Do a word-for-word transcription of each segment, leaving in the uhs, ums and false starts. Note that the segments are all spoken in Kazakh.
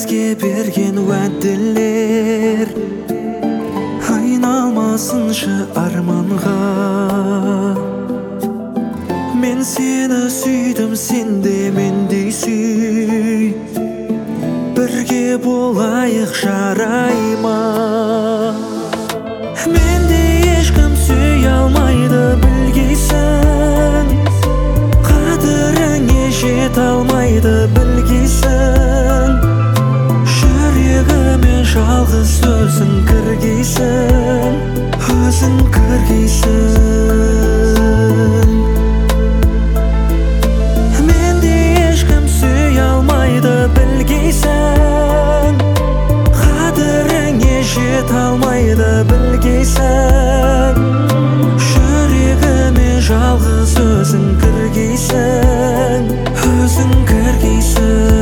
бізге берген уәделер айналмасыншы арманға. Мен сені сүйдім, сен де мендей сүй, бірге болайық жарай ма? Менде ешкім сүй алмайды білгейсің, қадіріңе жете алмайды білгейсің. Жүрегіме жалғыз өзің кіргейсің, өзің кіргейсің. Менде ешкім сүй алмайды білгейсің, қадіріңе жете алмайды білгейсің. Жүрегіме жалғыз өзің кіргейсің, өзің кіргейсің.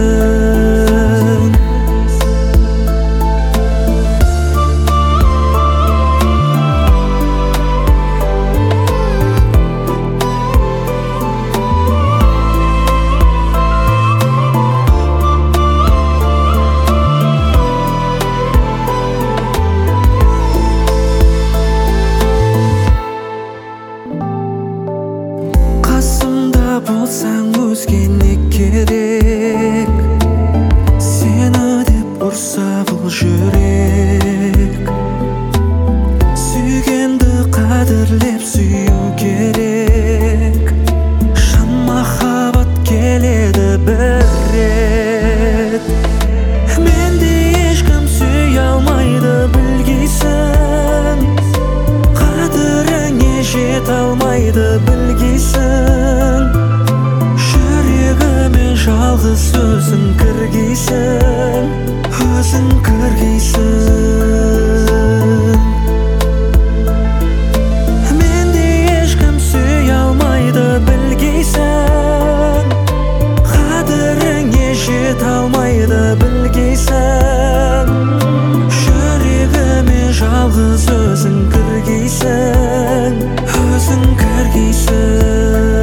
Қасымда болсаң өзге не керек, сені деп ұрса бұл жүрек. Сүйгенді қадірлеп сүю керек, шын махаббат келеді бір рет. Менде ешкім сүй алмайды білгейсің, қадіріңе жете алмайды білгейсің. Жүрегіме жалғыз өзің кіргейсің, өзің кіргейсің. Менде ешкім сүй алмайды білгейсің, қадіріңе жете алмайды білгейсің. Жүрегіме жалғыз өзің кіргейсің, өзің кіргейсің.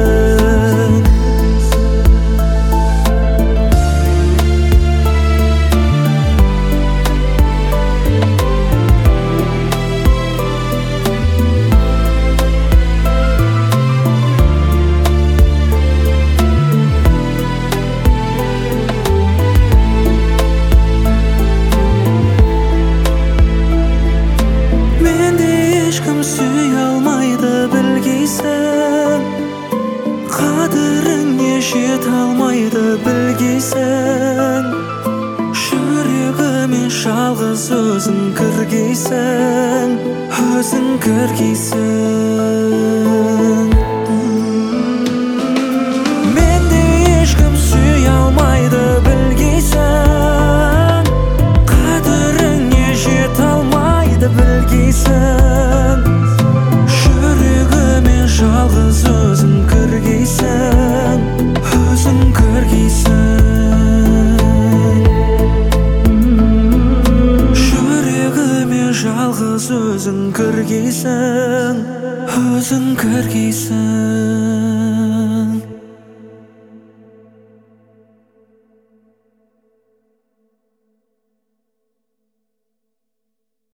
Ешкім сүй алмайды білгейсің, қадіріңе жете алмайды білгейсің. Жүрегіме жалғыз өзің кіргейсің, өзің кіргейсің. Менде ешкім сүй алмайды білгейсің, қадіріңе жете алмайды білгейсің. Жүрегіме жалғыз өзің кіргейсің, өзің кіргейсің. Жүрегіме жалғыз өзің кіргейсің, өзің кіргейсің.